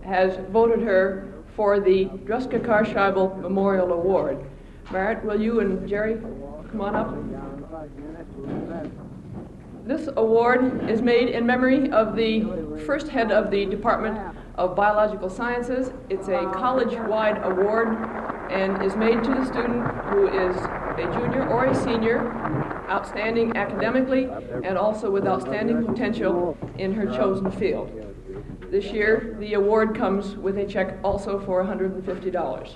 has voted her for the Druska Karscheibel Memorial Award. Merritt, will you and Jerry come on up? This award is made in memory of the first head of the Department of Biological Sciences. It's a college-wide award and is made to the student who is a junior or a senior, outstanding academically, and also with outstanding potential in her chosen field. This year, the award comes with a check also for $150.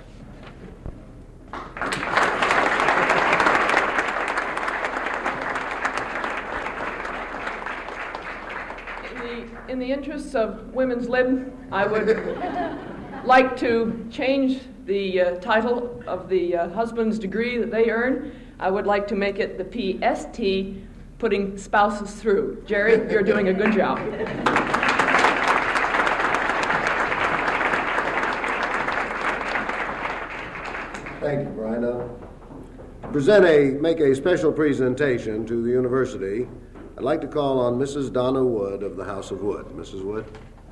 In the interests of Women's Lib, I would like to change the title of the husband's degree that they earn. I would like to make it the PST, putting spouses through. Jerry, you're doing a good job. Thank you, Brian. To make a special presentation to the university, I'd like to call on Mrs. Donna Wood of the House of Wood. Mrs. Wood.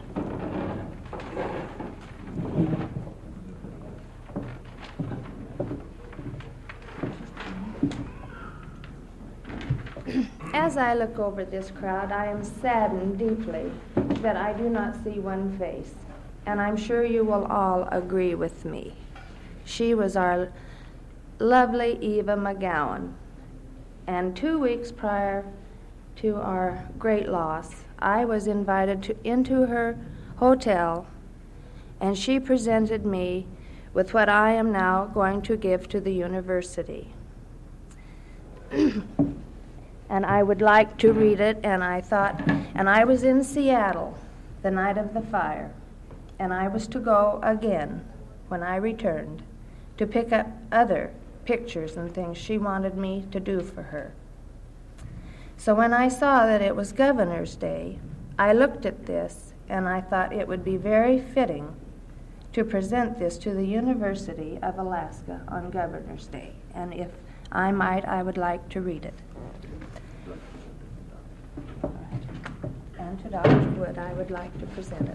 As I look over this crowd, I am saddened deeply that I do not see one face, and I'm sure you will all agree with me. She was our lovely Eva McGowan, and 2 weeks prior to our great loss, I was invited into her hotel, and she presented me with what I am now going to give to the university. And I would like to read it, and I was in Seattle the night of the fire, and I was to go again when I returned to pick up other pictures and things she wanted me to do for her. So when I saw that it was Governor's Day, I looked at this and I thought it would be very fitting to present this to the University of Alaska on Governor's Day. And if I might, I would like to read it. All right. And to Dr. Wood, I would like to present it.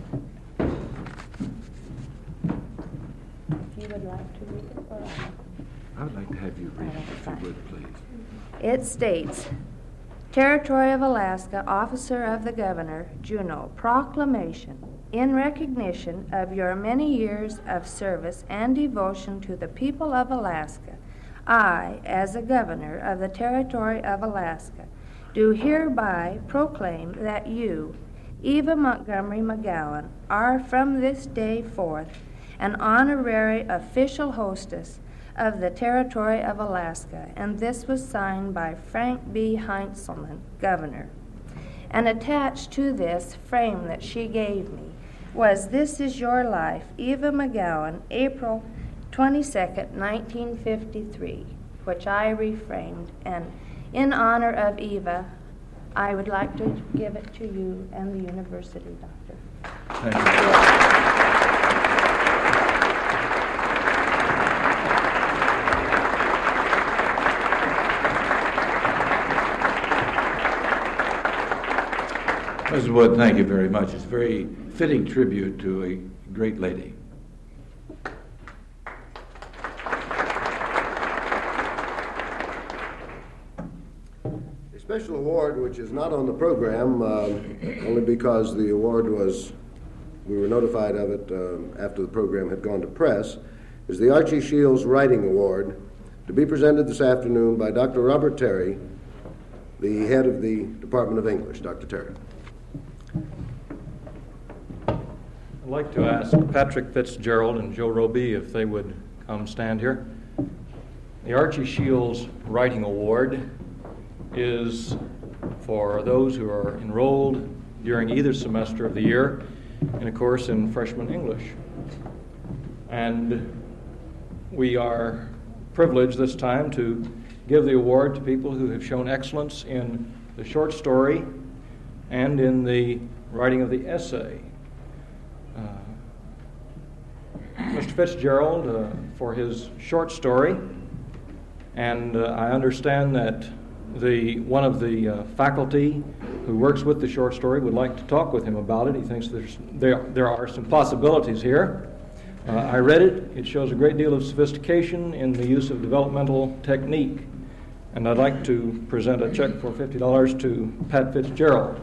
If you would like to read it, or I would like to have you read it, if you would, please. It states, Territory of Alaska, Officer of the Governor, Juneau, proclamation in recognition of your many years of service and devotion to the people of Alaska. I, as a Governor of the Territory of Alaska, do hereby proclaim that you, Eva Montgomery McGowan, are from this day forth an honorary official hostess of the Territory of Alaska, and this was signed by Frank B. Heintzelman, Governor. And attached to this frame that she gave me was This Is Your Life, Eva McGowan, April 22nd, 1953, which I reframed, and in honor of Eva, I would like to give it to you and the university, Doctor. Thank you. Mrs. Wood, thank you very much. It's a very fitting tribute to a great lady. A special award, which is not on the program, only because the award we were notified of it after the program had gone to press, is the Archie Shields Writing Award, to be presented this afternoon by Dr. Robert Terry, the head of the Department of English. Dr. Terry. I'd like to ask Patrick Fitzgerald and Joe Roby if they would come stand here. The Archie Shields Writing Award is for those who are enrolled during either semester of the year in a course in freshman English. And we are privileged this time to give the award to people who have shown excellence in the short story and in the writing of the essay. Mr. Fitzgerald for his short story, and I understand that one of the faculty who works with the short story would like to talk with him about it. He thinks there are some possibilities here. I read it. It shows a great deal of sophistication in the use of developmental technique. And I'd like to present a check for $50 to Pat Fitzgerald.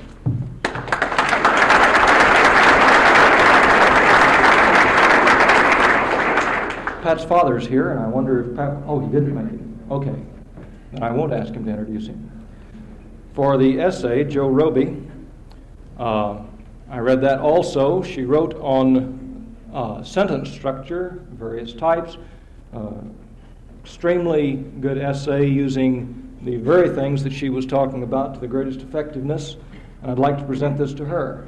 Pat's father's here, and I wonder if Pat... Oh, he didn't make it. Okay. Then I won't ask him to introduce him. For the essay, Joe Roby, I read that also. She wrote on sentence structure, various types. Extremely good essay using the very things that she was talking about to the greatest effectiveness. And I'd like to present this to her.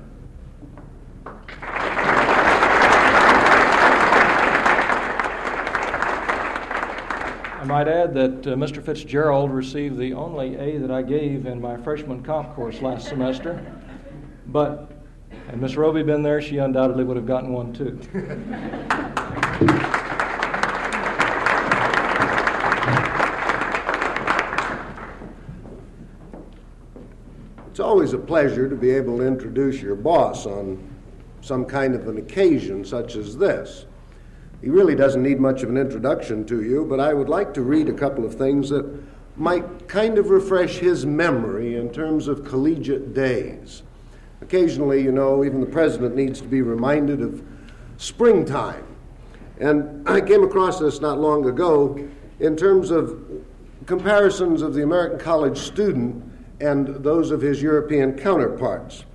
I might add that Mr. Fitzgerald received the only A that I gave in my freshman comp course last semester. But had Miss Roby been there, she undoubtedly would have gotten one too. It's always a pleasure to be able to introduce your boss on some kind of an occasion such as this. He really doesn't need much of an introduction to you, but I would like to read a couple of things that might kind of refresh his memory in terms of collegiate days. Occasionally, you know, even the president needs to be reminded of springtime. And I came across this not long ago in terms of comparisons of the American college student and those of his European counterparts.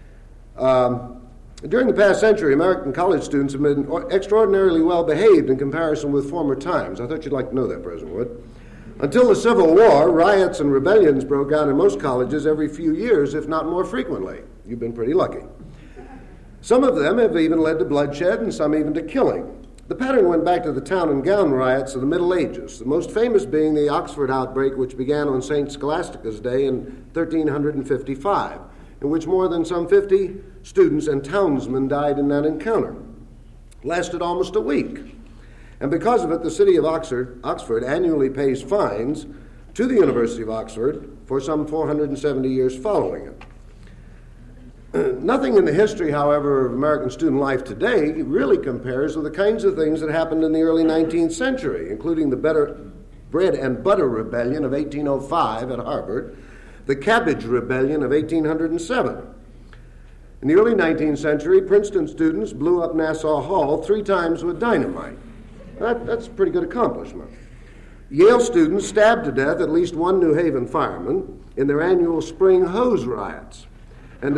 During the past century, American college students have been extraordinarily well behaved in comparison with former times. I thought you'd like to know that, President Wood. Until the Civil War, riots and rebellions broke out in most colleges every few years, if not more frequently. You've been pretty lucky. Some of them have even led to bloodshed and some even to killing. The pattern went back to the town and gown riots of the Middle Ages, the most famous being the Oxford outbreak, which began on St. Scholastica's Day in 1355, in which more than some 50 students and townsmen died in that encounter. It lasted almost a week. And because of it, the city of Oxford annually pays fines to the University of Oxford for some 470 years following it. Nothing in the history, however, of American student life today really compares with the kinds of things that happened in the early 19th century, including the Bread and Butter Rebellion of 1805 at Harvard, the Cabbage Rebellion of 1807. In the early 19th century, Princeton students blew up Nassau Hall 3 times with dynamite. That's a pretty good accomplishment. Yale students stabbed to death at least one New Haven fireman in their annual spring hose riots. And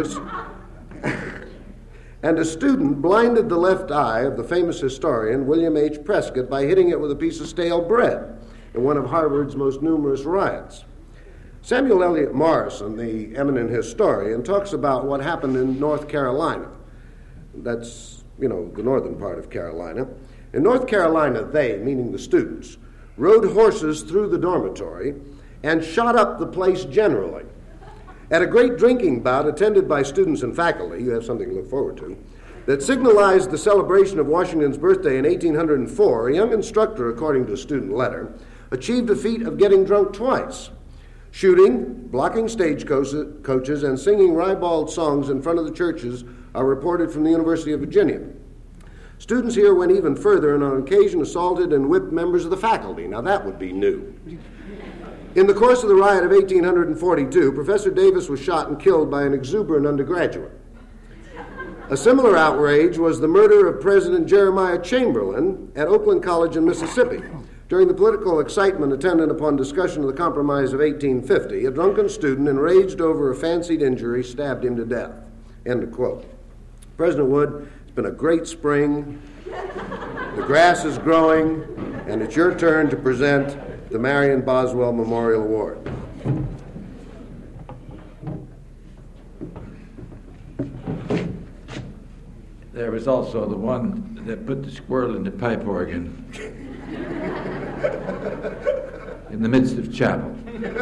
a student blinded the left eye of the famous historian William H. Prescott by hitting it with a piece of stale bread in one of Harvard's most numerous riots. Samuel Eliot Morison, the eminent historian, talks about what happened in North Carolina. That's, the northern part of Carolina. In North Carolina, they, meaning the students, rode horses through the dormitory and shot up the place generally. At a great drinking bout attended by students and faculty, you have something to look forward to, that signalized the celebration of Washington's birthday in 1804, a young instructor, according to a student letter, achieved the feat of getting drunk twice. Shooting, blocking stagecoaches, and singing ribald songs in front of the churches are reported from the University of Virginia. Students here went even further and on occasion assaulted and whipped members of the faculty. Now that would be new. In the course of the riot of 1842, Professor Davis was shot and killed by an exuberant undergraduate. A similar outrage was the murder of President Jeremiah Chamberlain at Oakland College in Mississippi. During the political excitement attendant upon discussion of the Compromise of 1850, a drunken student, enraged over a fancied injury, stabbed him to death. End of quote. President Wood, it's been a great spring. The grass is growing, and it's your turn to present the Marion Boswell Memorial Award. There was also the one that put the squirrel in the pipe organ in the midst of chapel.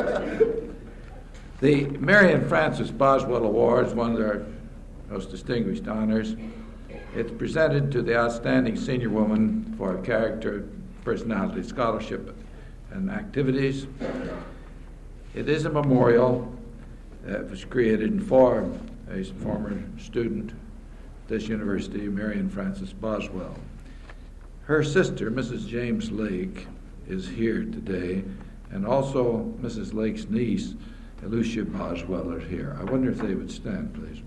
The Marion Frances Boswell Award is one of our most distinguished honors. It's presented to the outstanding senior woman for character, personality, scholarship, and activities. It is a memorial that was created for a former student at this university, Marion Frances Boswell. Her sister, Mrs. James Lake, is here today, and also Mrs. Lake's niece, Lucia Boswell, is here. I wonder if they would stand, please.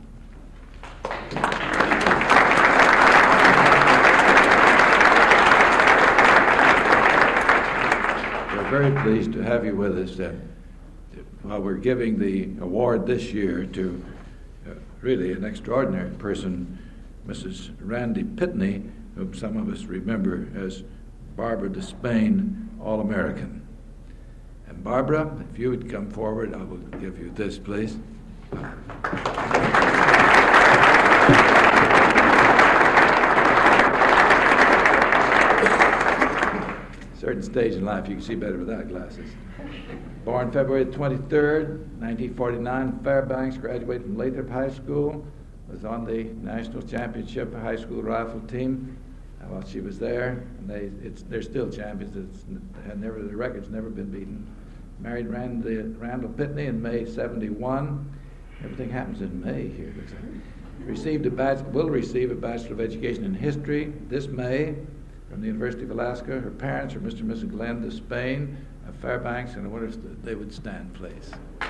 We're very pleased to have you with us while we're giving the award this year to really an extraordinary person, Mrs. Randy Pitney, whom some of us remember as Barbara Despain, All-American. And Barbara, if you would come forward, I will give you this, please. Certain stage in life you can see better without glasses. Born February 23rd, 1949, Fairbanks, graduated from Lathrop High School, was on the National Championship high school rifle team while she was there. And they're still champions. The record's never been beaten. Married Randall Pitney in May '71. Everything happens in May here, it looks like. Will receive a Bachelor of Education in History this May from the University of Alaska. Her parents are Mr. and Mrs. Glenn Despain of Fairbanks, and I wonder if they would stand, please.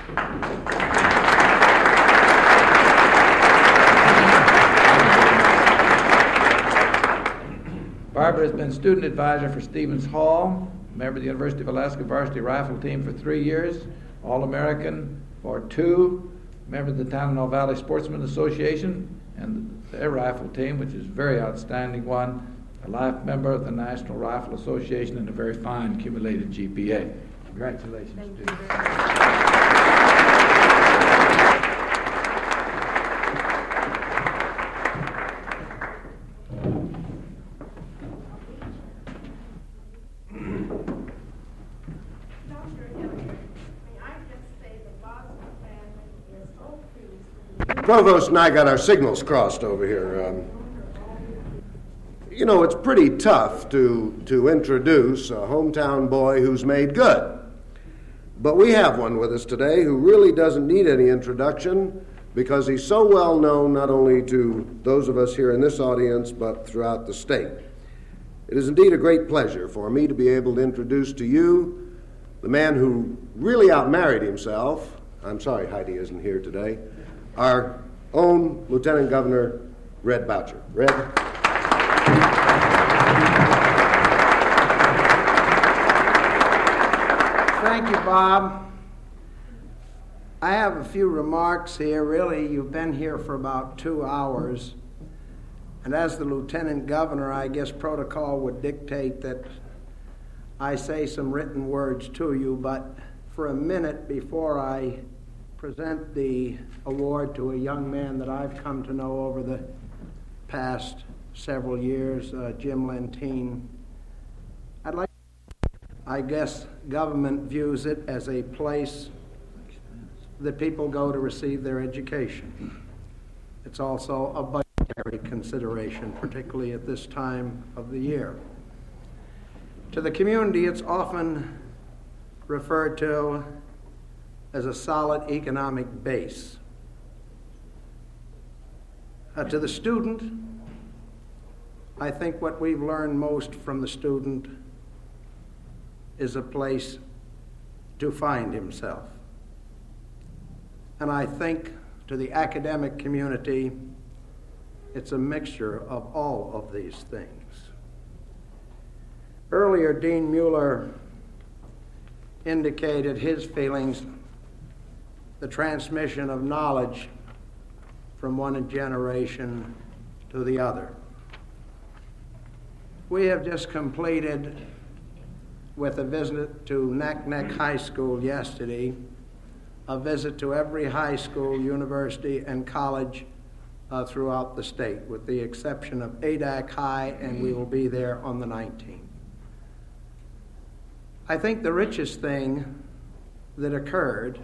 Barbara has been student advisor for Stevens Hall, member of the University of Alaska varsity rifle team for 3 years, All-American for 2, member of the Tanana Valley Sportsman Association and their rifle team, which is a very outstanding one, a life member of the National Rifle Association, and a very fine accumulated GPA. Congratulations, students. Provost and I got our signals crossed over here. You know, it's pretty tough to introduce a hometown boy who's made good. But we have one with us today who really doesn't need any introduction because he's so well known not only to those of us here in this audience but throughout the state. It is indeed a great pleasure for me to be able to introduce to you the man who really outmarried himself. I'm sorry Heidi isn't here today. Our own Lieutenant Governor, Red Boucher. Red. Thank you, Bob. I have a few remarks here. Really, you've been here for about 2 hours. And as the Lieutenant Governor, I guess protocol would dictate that I say some written words to you. But for a minute before I present the award to a young man that I've come to know over the past several years, Jim Lentine, I guess government views it as a place that people go to receive their education. It's also a budgetary consideration, particularly at this time of the year. To the community, it's often referred to as a solid economic base. To the student, I think what we've learned most from the student is a place to find himself. And I think to the academic community, it's a mixture of all of these things. Earlier, Dean Mueller indicated his feelings, the transmission of knowledge from one generation to the other. We have just completed, with a visit to Naknek High School yesterday, a visit to every high school, university, and college throughout the state, with the exception of Adak High, and we will be there on the 19th. I think the richest thing that occurred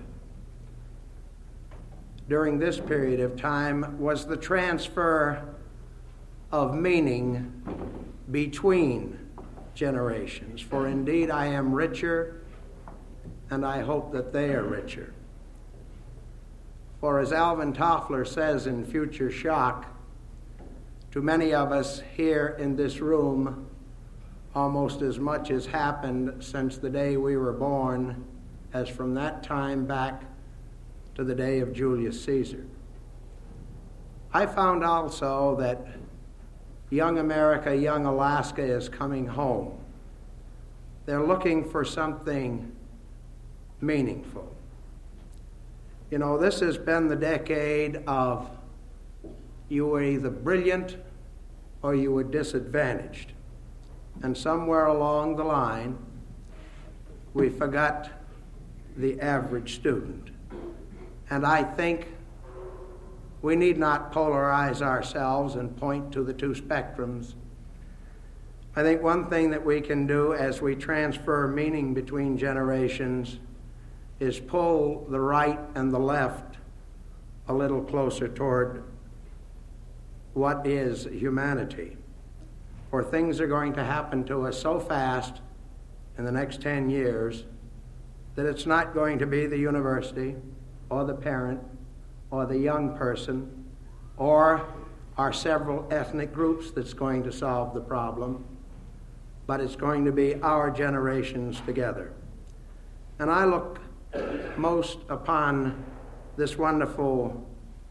during this period of time was the transfer of meaning between generations. For indeed I am richer and I hope that they are richer. For as Alvin Toffler says in Future Shock, to many of us here in this room, almost as much has happened since the day we were born as from that time back to the day of Julius Caesar. I found also that young America, young Alaska is coming home. They're looking for something meaningful. You know, this has been the decade of you were either brilliant or you were disadvantaged. And somewhere along the line, we forgot the average student. And I think we need not polarize ourselves and point to the two spectrums. I think one thing that we can do as we transfer meaning between generations is pull the right and the left a little closer toward what is humanity. For things are going to happen to us so fast in the next 10 years that it's not going to be the university or the parent or the young person or our several ethnic groups that's going to solve the problem, but it's going to be our generations together. And I look most upon this wonderful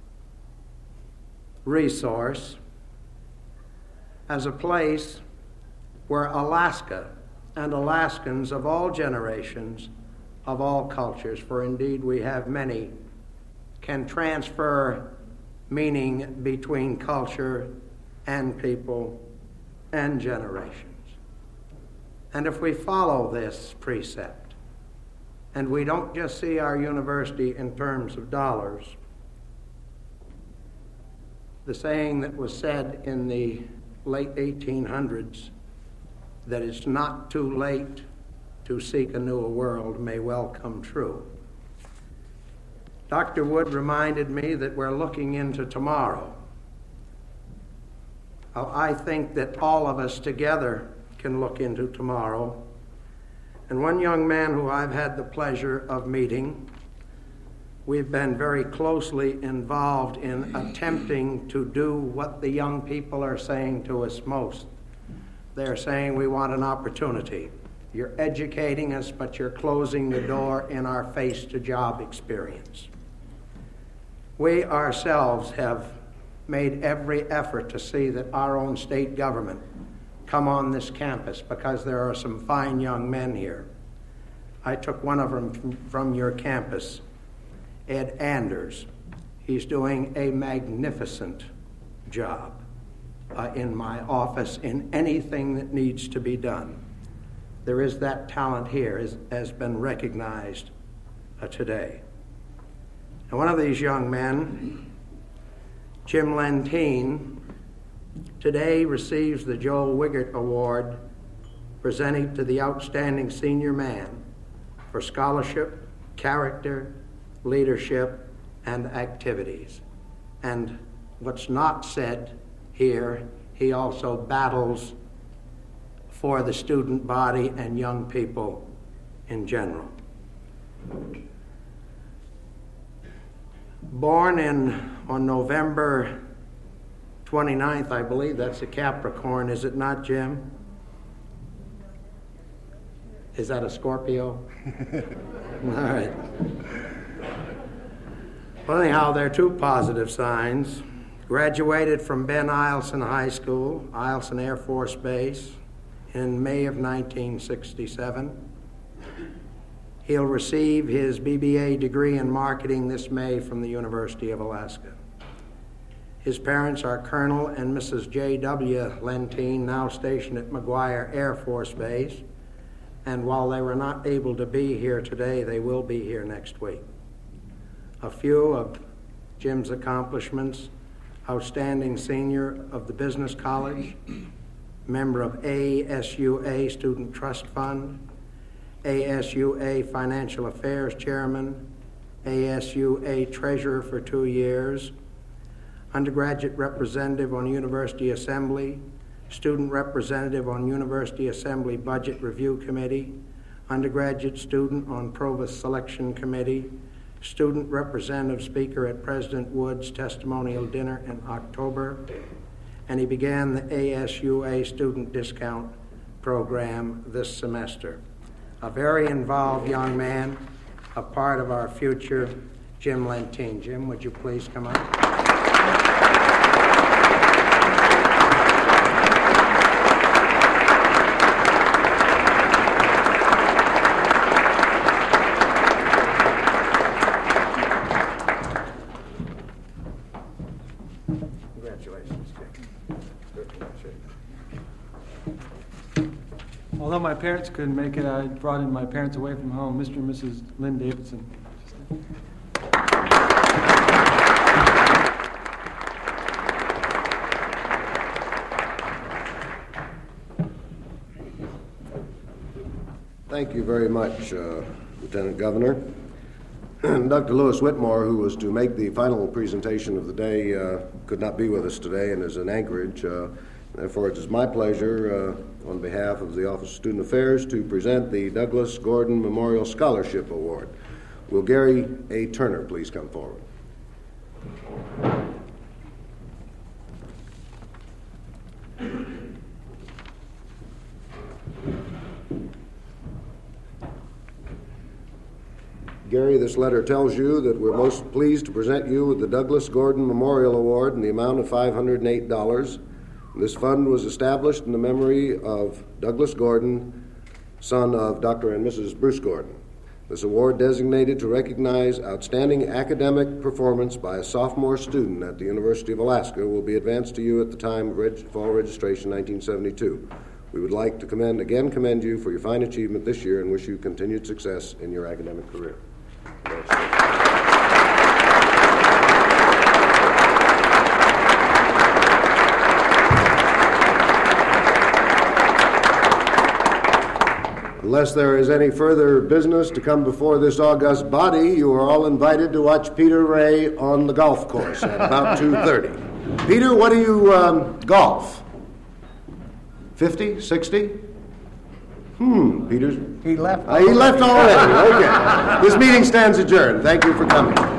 resource as a place where Alaska and Alaskans of all generations, of all cultures, for indeed we have many, can transfer meaning between culture and people and generations. And if we follow this precept, and we don't just see our university in terms of dollars, the saying that was said in the late 1800s, that it's not too late to seek a newer world, may well come true. Dr. Wood reminded me that we're looking into tomorrow. I think that all of us together can look into tomorrow. And one young man who I've had the pleasure of meeting, we've been very closely involved in attempting to do what the young people are saying to us most. They're saying we want an opportunity. You're educating us, but you're closing the door in our face to job experience. We ourselves have made every effort to see that our own state government come on this campus because there are some fine young men here. I took one of them from your campus, Ed Anders. He's doing a magnificent job in my office in anything that needs to be done. There is that talent here, has been recognized today. And one of these young men, Jim Lentine, today receives the Joel Wiggert Award presented to the outstanding senior man for scholarship, character, leadership, and activities. And what's not said here, he also battles for the student body and young people in general. Born on November 29th, I believe that's a Capricorn, is it not, Jim? Is that a Scorpio? All right. Well, anyhow, there are two positive signs. Graduated from Ben Eielson High School, Eielson Air Force Base, in May of 1967. He'll receive his BBA degree in marketing this May from the University of Alaska. His parents are Colonel and Mrs. J.W. Lentine, now stationed at McGuire Air Force Base. And while they were not able to be here today, they will be here next week. A few of Jim's accomplishments: outstanding senior of the Business College, member of ASUA Student Trust Fund, ASUA Financial Affairs Chairman, ASUA Treasurer for 2 years, undergraduate representative on University Assembly, student representative on University Assembly Budget Review Committee, undergraduate student on Provost Selection Committee, student representative speaker at President Wood's testimonial dinner in October, and he began the ASUA student discount program this semester. A very involved young man, a part of our future, Jim Lentine. Jim, would you please come up? Congratulations, Jim. Although my parents couldn't make it, I brought in my parents away from home, Mr. and Mrs. Lynn Davidson. Thank you very much, Lieutenant Governor. Dr. Lewis Whitmore, who was to make the final presentation of the day, could not be with us today and is in Anchorage. Therefore, it is my pleasure, on behalf of the Office of Student Affairs, to present the Douglas Gordon Memorial Scholarship Award. Will Gary A. Turner please come forward? Gary, this letter tells you that we're most pleased to present you with the Douglas Gordon Memorial Award in the amount of $508. This fund was established in the memory of Douglas Gordon, son of Dr. and Mrs. Bruce Gordon. This award, designated to recognize outstanding academic performance by a sophomore student at the University of Alaska, will be advanced to you at the time of fall registration 1972. We would like to commend you for your fine achievement this year and wish you continued success in your academic career. Unless there is any further business to come before this august body, you are all invited to watch Peter Ray on the golf course at about 2:30. Peter, what do you golf? 50, 60? Peter's... He left. He left already. Okay. This meeting stands adjourned. Thank you for coming.